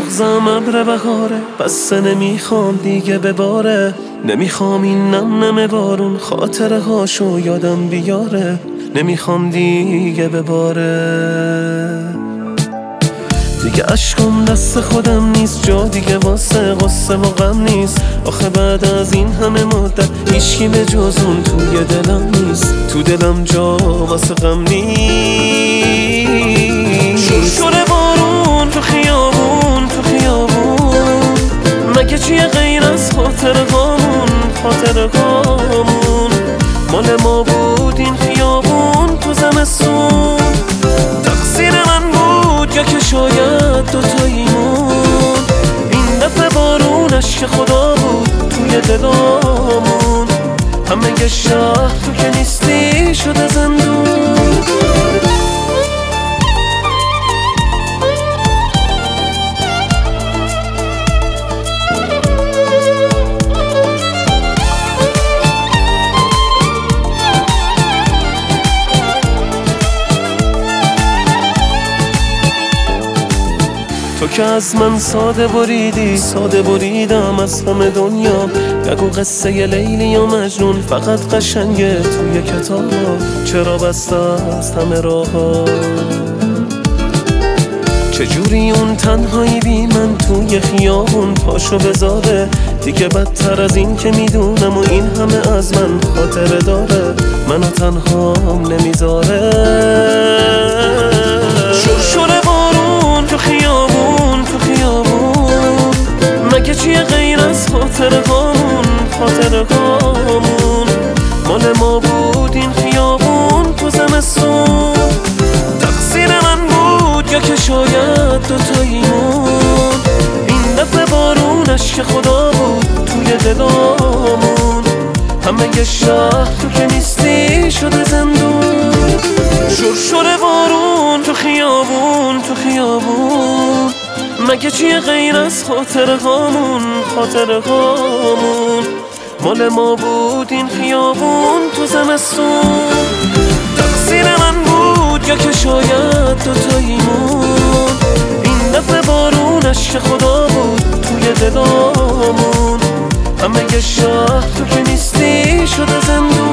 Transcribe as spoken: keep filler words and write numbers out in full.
مغزم ابر بهاره، بس نمیخوام دیگه بباره. نمیخوام این نم نم بارون خاطره هاشو یادم بیاره. نمیخوام دیگه بباره. دیگه عشقم دست خودم نیست، جا دیگه واسه غصه و غم نیست. آخه بعد از این همه مدت هیچکی به جز اون توی دلم نیست. تو دلم جا واسه غم نیست. شور شور بارون تو خیابون تو خیابون، مگه چیه غیر از خاطره هامون خاطره هامون؟ مال ما بود این خیابون تو زمستون، تقصیر من بود یا که شاید دوتاییمون. این دفعه بارونش که خدا بود توی دلامون، همه شهر تو که نیستی شده زندون. تو که از من ساده بریدی، ساده بریدم از همه دنیا. نگو قصه لیلی و مجنون فقط قشنگه توی کتابا. چرا بسته است همه راه‌ها؟ چجوری اون تنهایی بی من توی خیابون پاشو بذاره؟ دیگه بدتر از این که میدونم و این همه از من خاطره داره، منو تنهام نمیذاره. شور شور بارون تو خیابون تو خیابون، مگه چیه غیر از خاطره هامون خاطره هامون؟ مال ما بود این خیابون تو زمستون، تقصیر من بود یا که شاید دوتاییمون. این دفعه بارونش که خدا بود توی دلامون، همه شهر تو که نیستی شده زندون. شور شور بارون تو خیابون تو خیابون، مگه چیه غیر از خاطره هامون خاطره هامون؟ مال ما بود این خیابون تو زمستون، تقصیر من بود یا که شاید دوتاییمون. این دفعه بارونش که خدا بود توی دلامون، همه شهر تو که نیستی شده زندون.